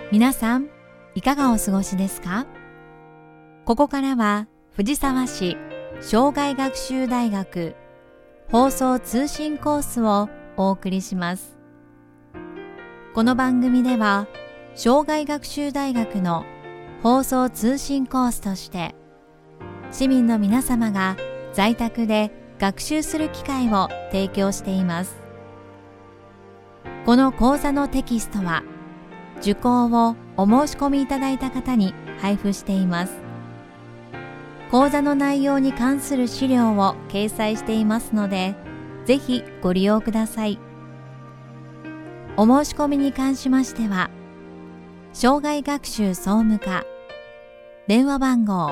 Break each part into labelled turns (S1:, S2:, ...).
S1: 皆さん、いかがお過ごしですか？ここからは藤沢市障害学習大学放送通信コースをお送りします。この番組では障害学習大学の放送通信コースとして市民の皆様が在宅で学習する機会を提供しています。この講座のテキストは受講をお申し込みいただいた方に配布しています。講座の内容に関する資料を掲載していますので、ぜひご利用ください。お申し込みに関しましては、障害学習総務課電話番号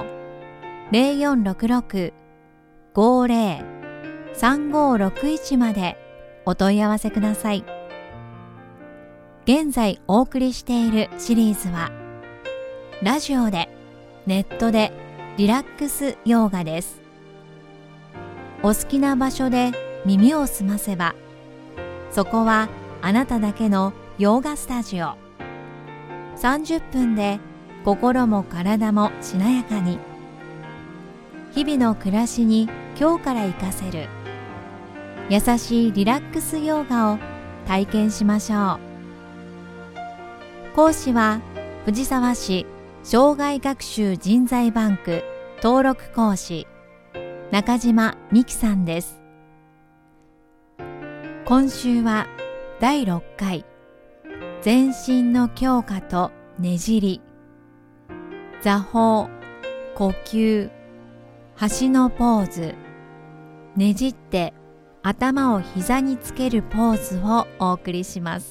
S1: 0466-50-3561 までお問い合わせください。現在お送りしているシリーズは、ラジオでネットでリラックスヨガです。お好きな場所で耳を澄ませば、そこはあなただけのヨガスタジオ。30分で心も体もしなやかに。日々の暮らしに今日から活かせる優しいリラックスヨガを体験しましょう。講師は藤沢市障害学習人材バンク登録講師中島美希さんです。今週は第6回全身の強化とねじり、座法、呼吸、橋のポーズ、ねじって頭を膝につけるポーズをお送りします。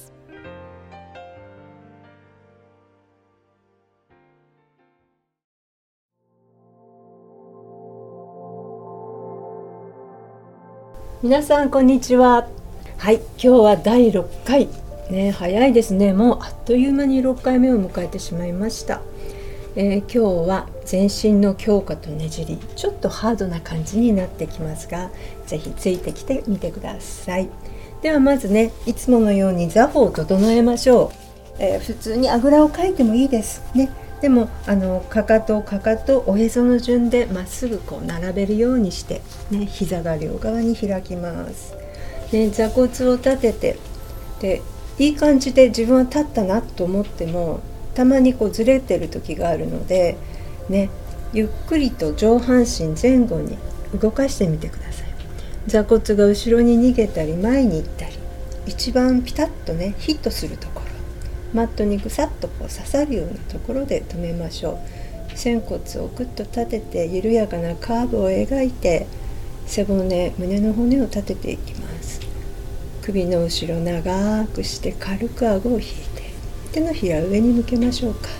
S2: 皆さんこんにちは。はい、今日は第6回ね、早いですね。もうあっという間に6回目を迎えてしまいました。今日は全身の強化とねじり、ちょっとハードな感じになってきますが、ぜひついてきてみてください。ではまずね、いつものように座法を整えましょう。普通にあぐらをかいてもいいですね。でもかかとおへその順でまっすぐこう並べるようにして、ね、膝が両側に開きます、ね、座骨を立てて、でいい感じで自分は立ったなと思ってもたまにこうずれてる時があるので、ね、ゆっくりと上半身前後に動かしてみてください。座骨が後ろに逃げたり前に行ったり、一番ピタッとねヒットするところ、マットにぐさっとこう刺さるようなところで止めましょう。仙骨をぐっと立てて緩やかなカーブを描いて、背骨、胸の骨を立てていきます。首の後ろ長くして軽く顎を引いて、手のひら上に向けましょうか。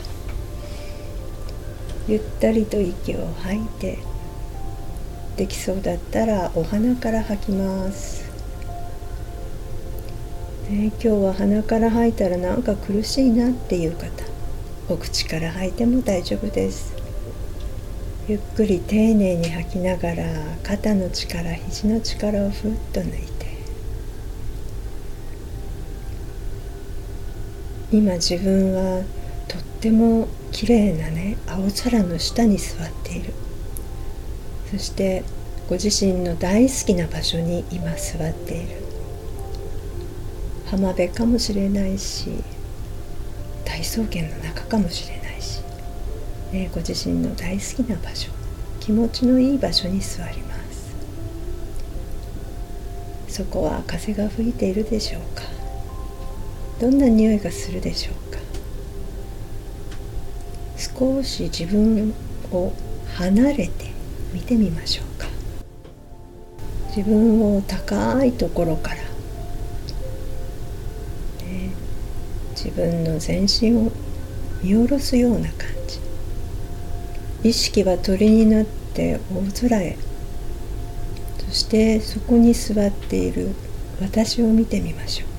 S2: ゆったりと息を吐いて、できそうだったらお鼻から吐きます。今日は鼻から吐いたらなんか苦しいなっていう方、お口から吐いても大丈夫です。ゆっくり丁寧に吐きながら、肩の力、肘の力をふっと抜いて、今自分はとっても綺麗なね、青空の下に座っている。そしてご自身の大好きな場所に今座っている。浜辺かもしれないし、大草原の中かもしれないし、ね、ご自身の大好きな場所、気持ちのいい場所に座ります。そこは風が吹いているでしょうか？どんな匂いがするでしょうか？少し自分を離れて見てみましょうか。自分を高いところから、自分の全身を見下ろすような感じ。意識は鳥になって大空へ、そしてそこに座っている私を見てみましょ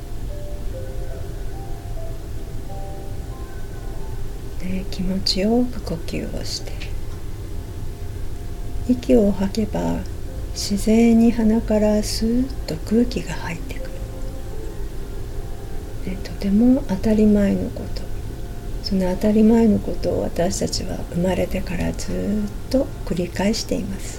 S2: う。気持ちよく呼吸をして、息を吐けば自然に鼻からスーッと空気が入ってくる。とても当たり前のこと、 その当たり前のことを私たちは生まれてからずっと繰り返しています。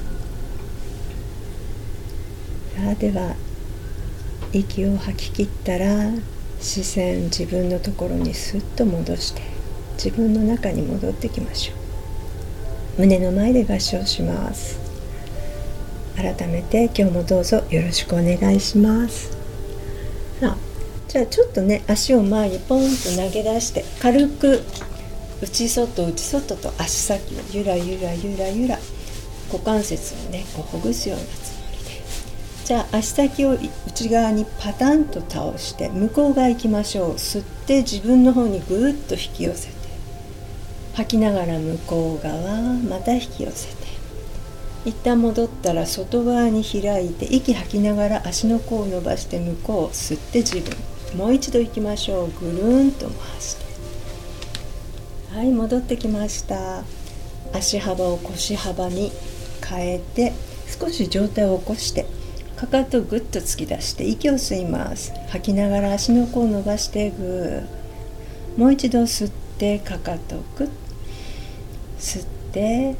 S2: では息を吐き切ったら視線自分のところにスッと戻して自分の中に戻ってきましょう。胸の前で合掌します。改めて今日もどうぞよろしくお願いします。じゃあちょっとね、足を前にポンと投げ出して軽く内外内外と足先をゆらゆらゆらゆら股関節をねこうほぐすようなつもりで、じゃあ足先を内側にパタンと倒して向こう側行きましょう。吸って自分の方にぐーっと引き寄せて、吐きながら向こう側また引き寄せて、一旦戻ったら外側に開いて息吐きながら足の甲を伸ばして向こうを吸って自分もう一度行きましょう。ぐるんと回して、はい、戻ってきました。足幅を腰幅に変えて少し上体を起こしてかかとをぐっと突き出して息を吸います。吐きながら足の甲を伸ばしてぐー、もう一度吸ってかかとをぐっ吸って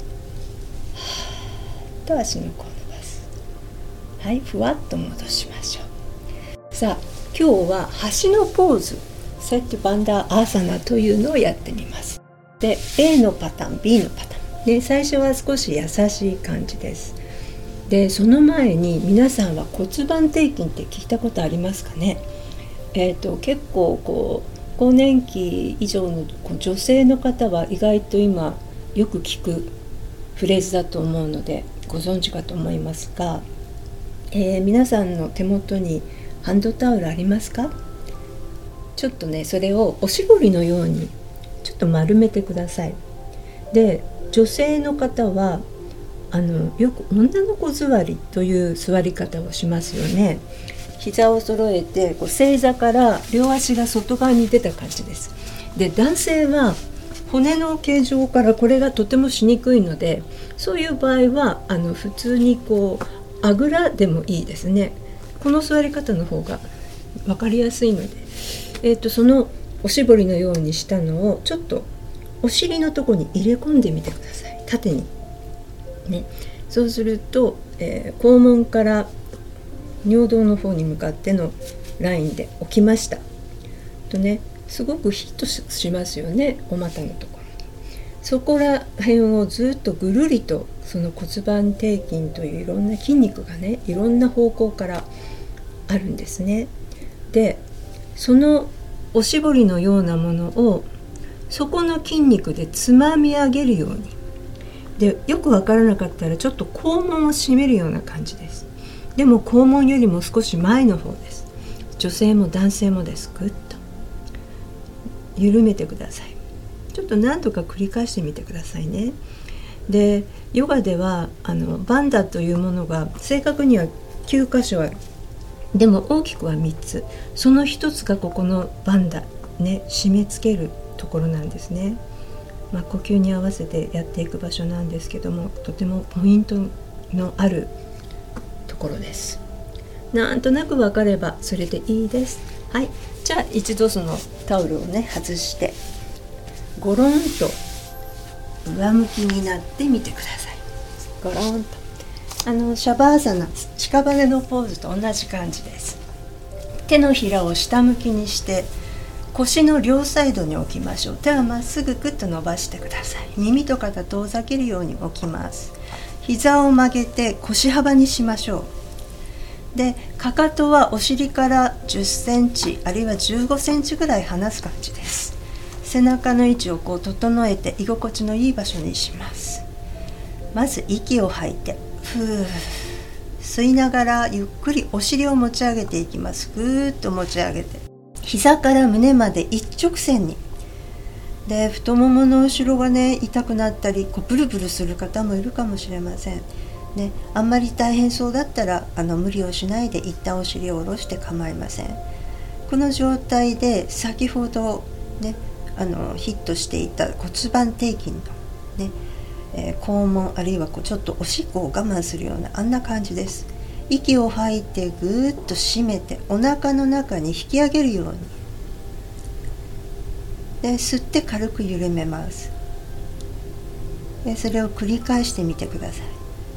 S2: と足の甲を伸ばす。はい、ふわっと戻しましょう。さあ今日は橋のポーズ、セットバンダーアーサナというのをやってみます。で A のパターン B のパターンで、最初は少し優しい感じです。でその前に皆さんは骨盤底筋って聞いたことありますかね。結構更年期以上の女性の方は意外と今よく聞くフレーズだと思うのでご存知かと思いますが、皆さんの手元にハンドタオルありますか？ちょっとねそれをおしぼりのようにちょっと丸めてください。で女性の方はよく女の子座りという座り方をしますよね。膝を揃えて正座から両足が外側に出た感じです。で男性は骨の形状からこれがとてもしにくいので、そういう場合は普通にあぐらでもいいですね。この座り方の方が分かりやすいので、そのおしぼりのようにしたのをちょっとお尻のところに入れ込んでみてください。縦にね。そうすると、肛門から尿道の方に向かってのラインで起きましたとね、すごくヒットしますよね、お股のところに。そこら辺をずっとぐるりとその骨盤底筋といういろんな筋肉がね、いろんな方向からあるんですね。でそのおしぼりのようなものをそこの筋肉でつまみ上げるように、でよくわからなかったらちょっと肛門を締めるような感じです。でも肛門よりも少し前の方です。女性も男性もです。ぐっと緩めてください。ちょっと何度か繰り返してみてくださいね。でヨガではバンダというものが正確には9箇所ある。でも大きくは3つ。その1つがここのバンダね、締め付けるところなんですね。呼吸に合わせてやっていく場所なんですけども、とてもポイントのあるところです。なんとなく分かればそれでいいです。はい、じゃあ一度そのタオルをね外してゴロンと上向きになってみてください。ゴロンとシャバーサナ、屍のポーズと同じ感じです。手のひらを下向きにして腰の両サイドに置きましょう。手はまっすぐグッと伸ばしてください。耳と肩遠ざけるように置きます。膝を曲げて腰幅にしましょう。でかかとはお尻から10センチあるいは15センチぐらい離す感じです。背中の位置を整えて居心地のいい場所にします。まず息を吐いてふー吸いながらゆっくりお尻を持ち上げていきます。ぐーっと持ち上げて膝から胸まで一直線に。で太ももの後ろがね痛くなったりブルブルする方もいるかもしれませんね。あんまり大変そうだったら無理をしないで一旦お尻を下ろして構いません。この状態で先ほどねヒットしていた骨盤底筋のね、肛門あるいはちょっとおしっこを我慢するようなあんな感じです。息を吐いてぐーっと締めてお腹の中に引き上げるように
S3: で吸って軽く緩めます。でそれを繰り返してみてください。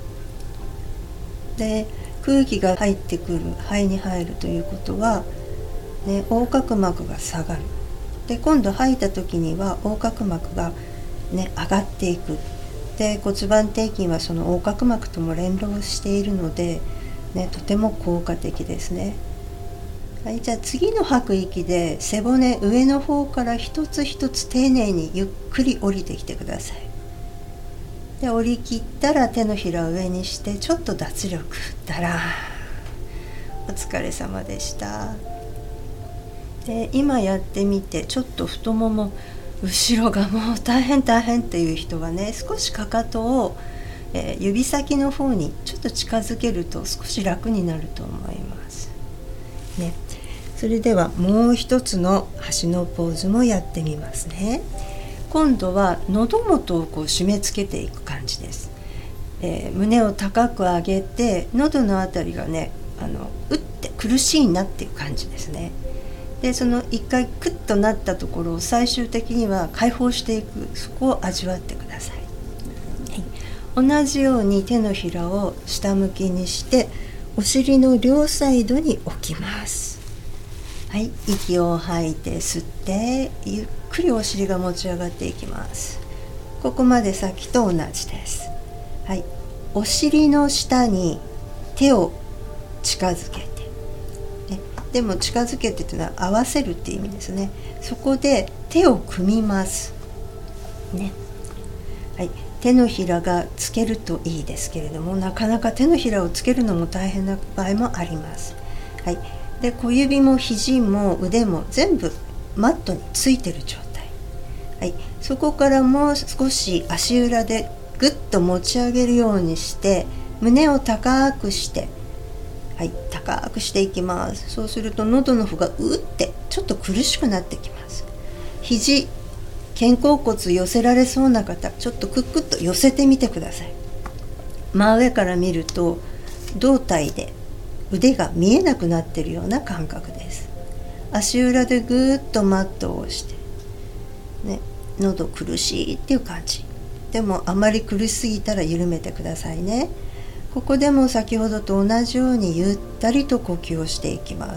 S3: で空気が入ってくる、肺に入るということは、ね、横隔膜が下がる。で今度吐いた時には横隔膜が、ね、上がっていく。で骨盤底筋はその横隔膜とも連動しているので、ね、とても効果的ですね。はい、じゃあ次の吐く息で背骨上の方から一つ一つ丁寧にゆっくり降りてきてください。で降り切ったら手のひらを上にしてちょっと脱力。だらー。お疲れ様でした。で今やってみてちょっと太もも後ろがもう大変っていう人はね、少しかかとを、指先の方にちょっと近づけると少し楽になると思いますね。それではもう一つの橋のポーズもやってみますね。今度は喉元をこう締め付けていく感じです。胸を高く上げて喉のあたりがね、うって苦しいなっていう感じですね。でその一回クッとなったところを最終的には解放していく、そこを味わってください。はい、同じように手のひらを下向きにしてお尻の両サイドに置きます。はい、息を吐いて吸ってゆっくりお尻が持ち上がっていきます。ここまでさっきと同じです。はい、お尻の下に手を近づけて、でも近づけてというのは合わせるっていう意味ですね。そこで手を組みますね。はい、手のひらがつけるといいですけれども、なかなか手のひらをつけるのも大変な場合もあります。はい、で小指も肘も腕も全部マットについてる状態。はい、そこからもう少し足裏でぐっと持ち上げるようにして胸を高くして、はい、高くしていきます。そうすると喉の方がうってちょっと苦しくなってきます。肘、肩甲骨寄せられそうな方、ちょっとクックッと寄せてみてください。真上から見ると胴体で腕が見えなくなっているような感覚です。足裏でぐーっとマットを押して、ね、喉苦しいっていう感じ。でもあまり苦しすぎたら緩めてくださいね。ここでも先ほどと同じようにゆったりと呼吸をしていきます。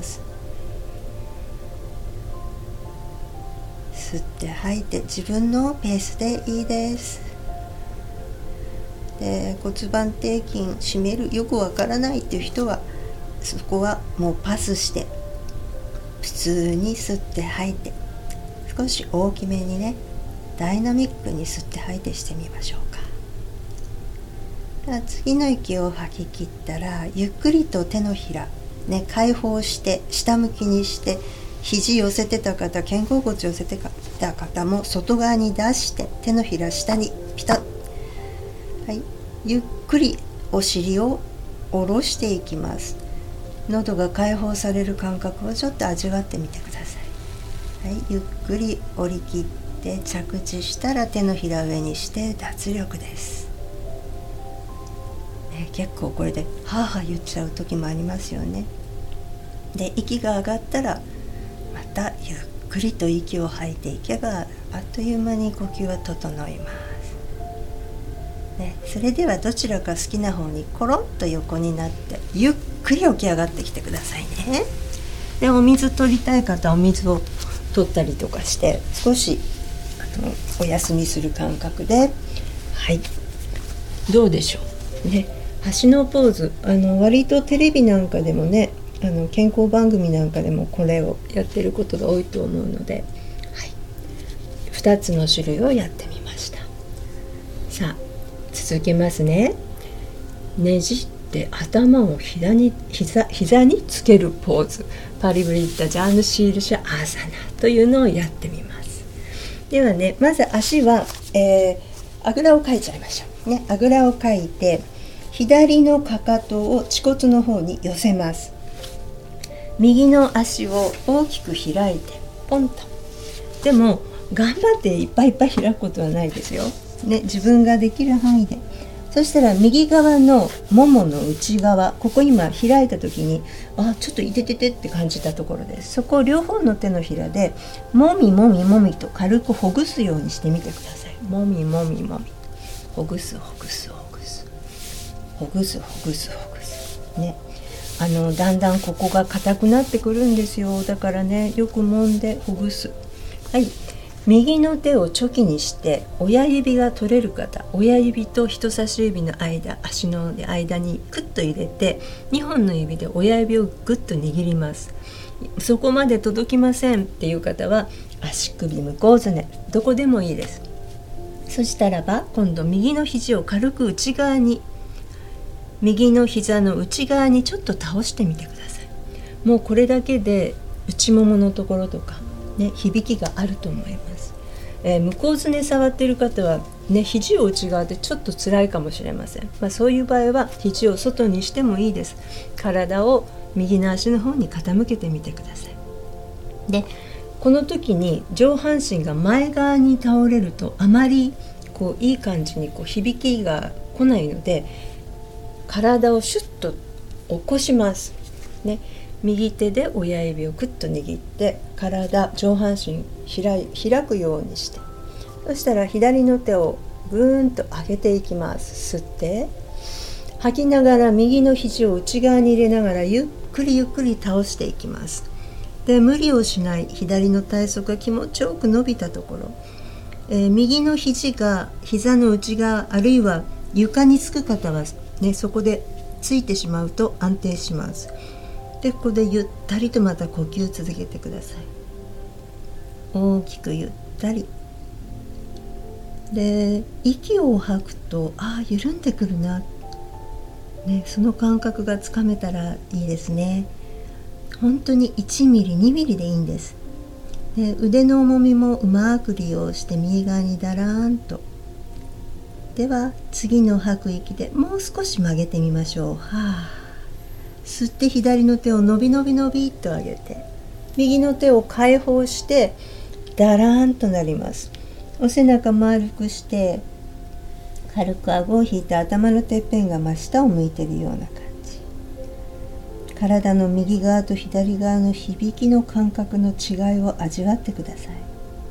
S3: 吸って吐いて自分のペースでいいです。で骨盤底筋締めるよくわからないっていう人はそこはもうパスして普通に吸って吐いて、少し大きめにね、ダイナミックに吸って吐いてしてみましょうか。次の息を吐き切ったらゆっくりと手のひら、ね、解放して下向きにして、肘寄せてた方、肩甲骨寄せてた方も外側に出して手のひら下にピタッ、はい、ゆっくりお尻を下ろしていきます。喉が解放される感覚をちょっと味わってみてください。はい、ゆっくり降り切って着地したら手のひら上にして脱力です。結構これではぁはぁ言っちゃう時もありますよね。で息が上がったらまたゆっくりと息を吐いていけばあっという間に呼吸は整います、ね、それではどちらか好きな方にコロンと横になってゆっくり起き上がってきてくださいね。でお水取りたい方はお水を取ったりとかして少しお休みする感覚で、はい、どうでしょうね。橋のポーズ、割とテレビなんかでもね、健康番組なんかでもこれをやってることが多いと思うので、はい、2つの種類をやってみました。さあ続けますね。ねじって頭を膝につけるポーズ、パリブリッタジャーヌシールシャアーサナというのをやってみます。ではね、まず足は、あぐらをかいちゃいましょうね。あぐらをかいて左のかかとを恥骨の方に寄せます。右の足を大きく開いてポンと。でも頑張っていっぱい開くことはないですよ、ね、自分ができる範囲でそしたら右側のももの内側、ここ今開いた時にちょっといてててって感じたところです。そこを両方の手のひらでもみもみもみと軽くほぐすようにしてみてください。もみもみもみ、ほぐすほぐすほぐすほぐすほぐすほぐすね。だんだんここが硬くなってくるんですよ。だからね、よく揉んでほぐす。はい、右の手をチョキにして親指が取れる方、親指と人差し指の間、足の間にクッと入れて2本の指で親指をグッと握ります。そこまで届きませんっていう方は足首向こうずね、どこでもいいです。そしたらば今度右の肘を軽く内側に、右の膝の内側にちょっと倒してみてください。もうこれだけで内もものところとかね、響きがあると思います。向こうずね触っている方はね、肘を内側でちょっと辛いかもしれません。そういう場合は肘を外にしてもいいです。体を右の足の方に傾けてみてください。で、この時に上半身が前側に倒れるとあまりいい感じに響きが来ないので、体をシュッと起こしますね。右手で親指をクッと握って体、上半身開くようにして、そしたら左の手をぐーんと上げていきます。吸って吐きながら右の肘を内側に入れながらゆっくりゆっくり倒していきます。で、無理をしない左の体側が気持ちよく伸びたところ、右の肘が膝の内側あるいは床につく方はね、そこでついてしまうと安定します。で、ここでゆったりとまた呼吸続けてください。大きくゆったりで、息を吐くと緩んでくるな、ね、その感覚がつかめたらいいですね。本当に1ミリ2ミリでいいんです。で、腕の重みもうまく利用して右側にだらーんと。では次の吐く息でもう少し曲げてみましょう。吸って左の手を伸び伸び伸びっと上げて、右の手を解放してだらーんとなります。お背中丸くして軽く顎を引いて頭のてっぺんが真下を向いているような感じ。体の右側と左側の響きの感覚の違いを味わってください、ね、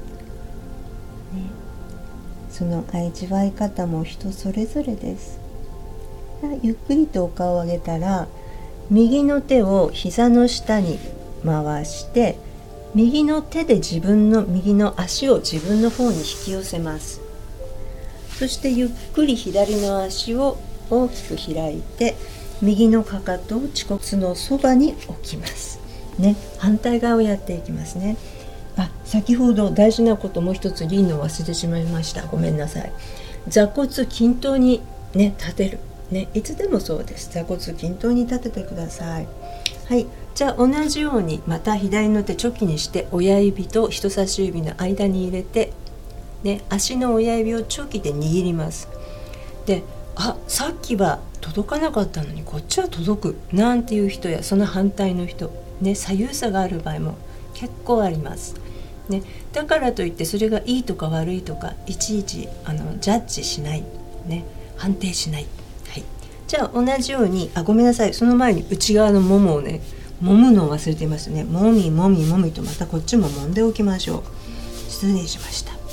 S3: その味わい方も人それぞれです。ゆっくりとお顔を上げたら、右の手を膝の下に回して右の手で自分の右の足を自分の方に引き寄せます。そしてゆっくり左の足を大きく開いて右のかかとを恥骨のそばに置きますね。反対側をやっていきますね。先ほど大事なこともう一つリーの忘れてしまいました。ごめんなさい。座骨均等にね立てるね、いつでもそうです。座骨均等に立ててください。はい、じゃあ同じようにまた左の手チョキにして親指と人差し指の間に入れて、ね、足の親指をチョキで握ります。で、さっきは届かなかったのにこっちは届くなんていう人や、その反対の人、ね、左右差がある場合も結構あります、ね、だからといってそれがいいとか悪いとかいちいちジャッジしない、ね、判定しない。じゃあ同じようにごめんなさい、その前に内側のももをね揉むのを忘れていましたね。もみもみもみとまたこっちも揉んでおきましょう。失礼しました。はい、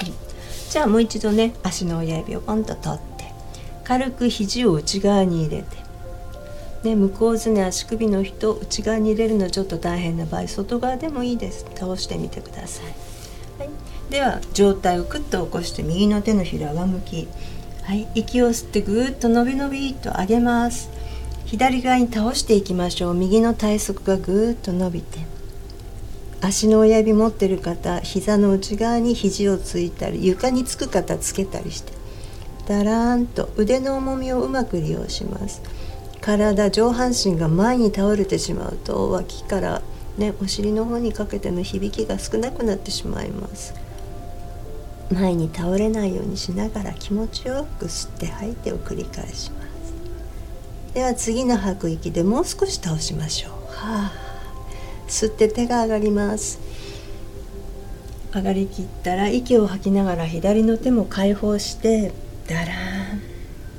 S3: じゃあもう一度ね、足の親指をポンと取って軽く肘を内側に入れて、ね、向こうずね足首の人内側に入れるのちょっと大変な場合外側でもいいです。倒してみてください。はい、では上体をクッと起こして右の手のひら上向き、はい、息を吸ってぐーっと伸び伸びと上げます。左側に倒していきましょう。右の体側がぐーっと伸びて、足の親指持ってる方、膝の内側に肘をついたり床につく方つけたりして、だらーんと腕の重みをうまく利用します。体上半身が前に倒れてしまうと脇から、ね、お尻の方にかけての響きが少なくなってしまいます。前に倒れないようにしながら気持ちよく吸って吐いてを繰り返します。では次の吐く息でもう少し倒しましょう。吸って手が上がります。上がりきったら息を吐きながら左の手も解放してだらーん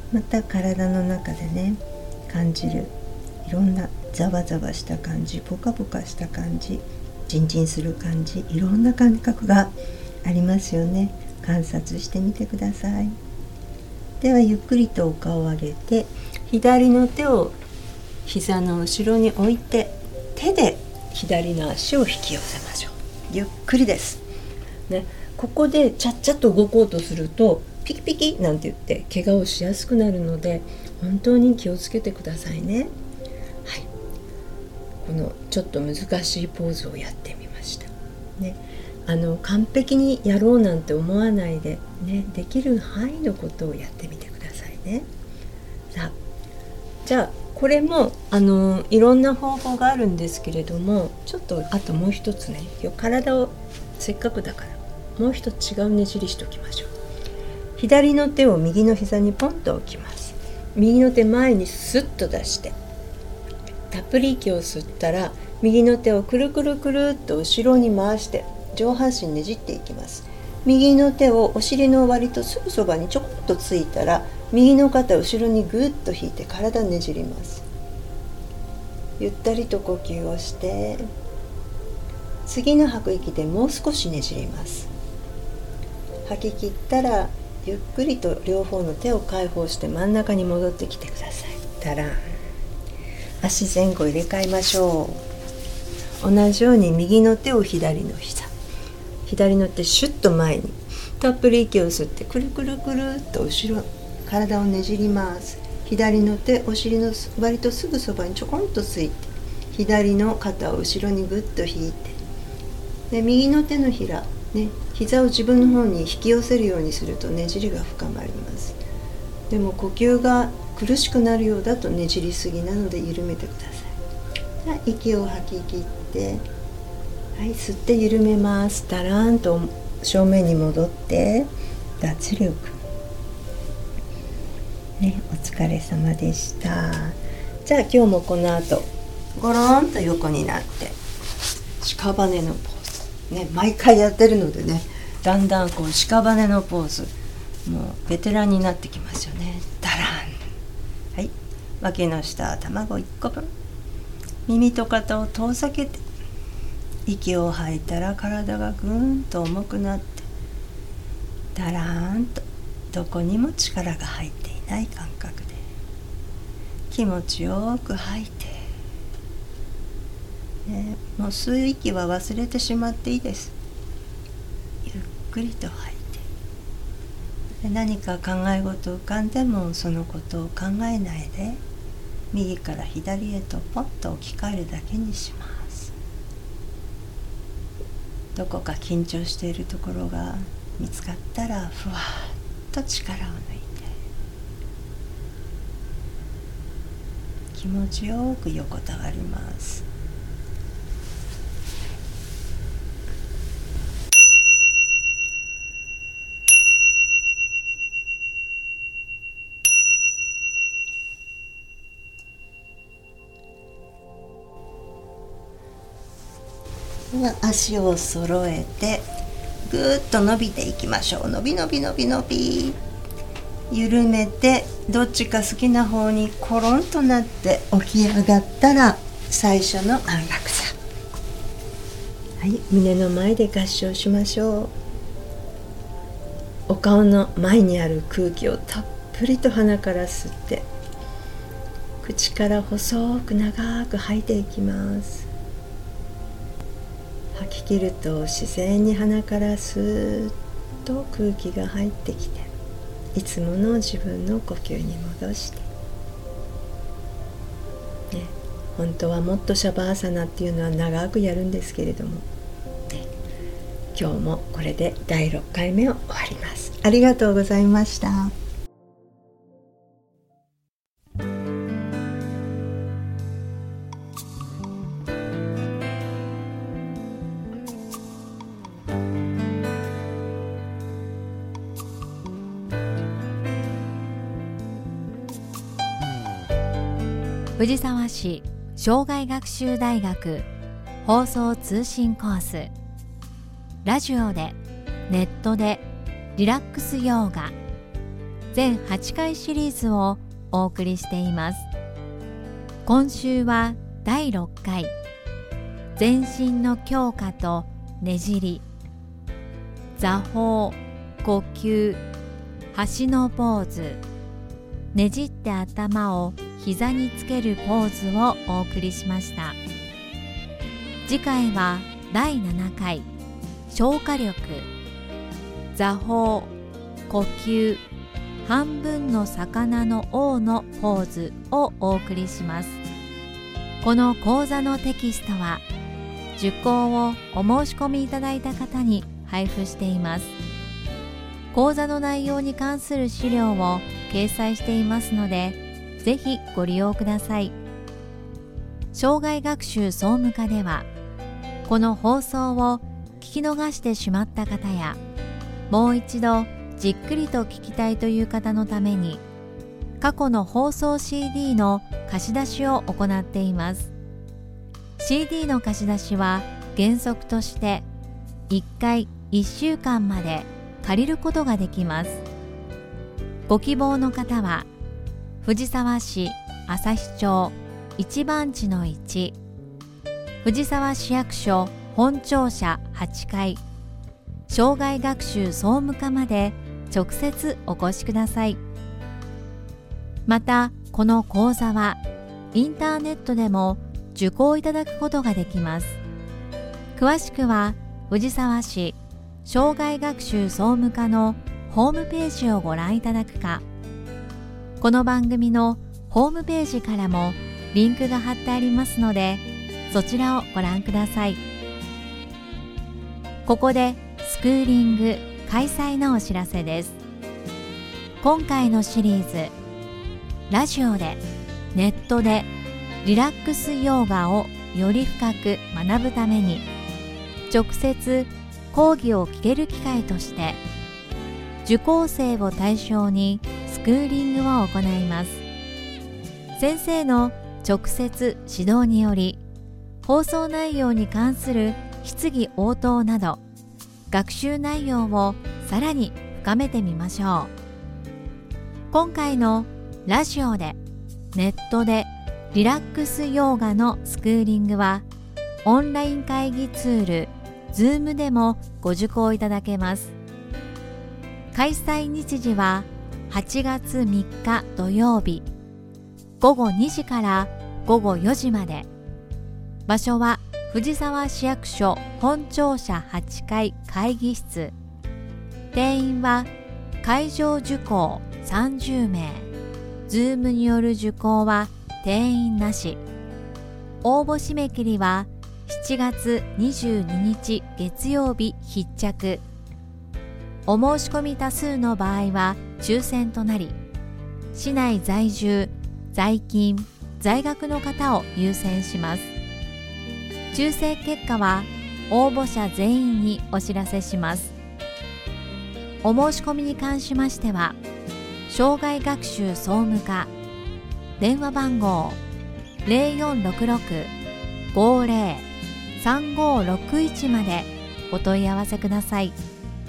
S3: また体の中でね感じるいろんなざわざわした感じ、ポカポカした感じ、ジンジンする感じ、いろんな感覚がありますよね。観察してみてください。ではゆっくりとお顔を上げて、左の手を膝の後ろに置いて、手で左の足を引き寄せましょう。ゆっくりです、ね、ここでちゃっちゃと動こうとするとピキピキなんて言って怪我をしやすくなるので、本当に気をつけてくださいね。はい、このちょっと難しいポーズをやってみました、ね、完璧にやろうなんて思わないで、ね、できる範囲のことをやってみてくださいね。さあ、じゃあこれもいろんな方法があるんですけれども、ちょっとあともう一つね、今日体をせっかくだからもう一つ違うねじりしておきましょう。左の手を右の膝にポンと置きます。右の手前にスッと出して、たっぷり息を吸ったら右の手をくるくるくるっと後ろに回して上半身ねじっていきます。右の手をお尻の割とすぐそばにちょこっとついたら、右の肩を後ろにぐっと引いて体ねじります。ゆったりと呼吸をして、次の吐く息でもう少しねじります。吐き切ったらゆっくりと両方の手を解放して真ん中に戻ってきてください。タラン。足前後入れ替えましょう。同じように右の手を左の膝、左の手シュッと前にたっぷり息を吸って、くるくるくるっと後ろ体をねじります。左の手お尻の割とすぐそばにちょこんとついて、左の肩を後ろにぐっと引いて、で右の手のひら、ね、膝を自分の方に引き寄せるようにするとねじりが深まります。でも呼吸が苦しくなるようだとねじりすぎなので緩めてください。じゃあ息を吐き切って、はい、吸って緩めます。タラーンと正面に戻って脱力、ね、お疲れ様でした。じゃあ今日もこの後ゴローンと横になって屍のポーズ、ね、毎回やってるのでね、だんだんこう屍のポーズ、もうベテランになってきますよね。ダラン。はい、脇の下卵1個分、耳と肩を遠ざけて、息を吐いたら体がぐーんと重くなって、ダラーンとどこにも力が入っていない感覚で気持ちよく吐いて、ね、もう吸う息は忘れてしまっていいです。ゆっくりと吐いて、で何か考え事浮かんでもそのことを考えないで、右から左へとポンと置き換えるだけにします。どこか緊張しているところが見つかったら、ふわっと力を抜いて気持ちよく横たわります。足を揃えてぐーっと伸びていきましょう。伸び伸び伸び伸び、緩めてどっちか好きな方にコロンとなって起き上がったら最初の安楽座。はい、胸の前で合掌しましょう。お顔の前にある空気をたっぷりと鼻から吸って、口から細く長く吐いていきます。吐き切ると自然に鼻からスーッと空気が入ってきて、いつもの自分の呼吸に戻して、ね、本当はもっとシャバーサナっていうのは長くやるんですけれども、ね、今日もこれで第6回目を終わります。ありがとうございました。
S1: 藤沢市生涯学習大学放送通信コース、ラジオでネットでリラックスヨーガ、 全8回シリーズをお送りしています。今週は第6回、全身の強化とねじり、座法、呼吸、橋のポーズ、ねじって頭を膝につけるポーズをお送りしました。次回は第7回、消化力、座法、呼吸、半分の魚の王のポーズをお送りします。この講座のテキストは受講をお申し込みいただいた方に配布しています。講座の内容に関する資料を掲載していますので、ぜひご利用ください。生涯学習総務課では、この放送を聞き逃してしまった方や、もう一度じっくりと聞きたいという方のために、過去の放送 CD の貸し出しを行っています。CD の貸し出しは原則として1回1週間まで借りることができます。ご希望の方は藤沢市旭町一番地の1、藤沢市役所本庁舎8階、生涯学習総務課まで直接お越しください。また、この講座はインターネットでも受講いただくことができます。詳しくは藤沢市生涯学習総務課のホームページをご覧いただくか、この番組のホームページからもリンクが貼ってありますので、そちらをご覧ください。ここでスクーリング開催のお知らせです。今回のシリーズ、ラジオでネットでリラックスヨガをより深く学ぶために、直接講義を聞ける機会として受講生を対象にスクーリングを行います。先生の直接指導により、放送内容に関する質疑応答など学習内容をさらに深めてみましょう。今回のラジオでネットでリラックスヨガのスクーリングは、オンライン会議ツール Zoom でもご受講いただけます。開催日時は8月3日土曜日、午後2時から午後4時まで。場所は藤沢市役所本庁舎8階会議室。定員は会場受講30名。Zoom による受講は定員なし。応募締め切りは7月22日月曜日必着。お申し込み多数の場合は抽選となり、市内在住、在勤、在学の方を優先します。抽選結果は応募者全員にお知らせします。お申し込みに関しましては、生涯学習総務課電話番号 0466-50-3561 までお問い合わせください。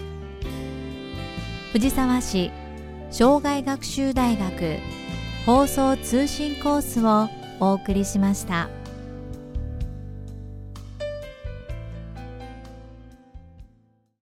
S1: 藤沢市生涯学習大学放送通信コースをお送りしました。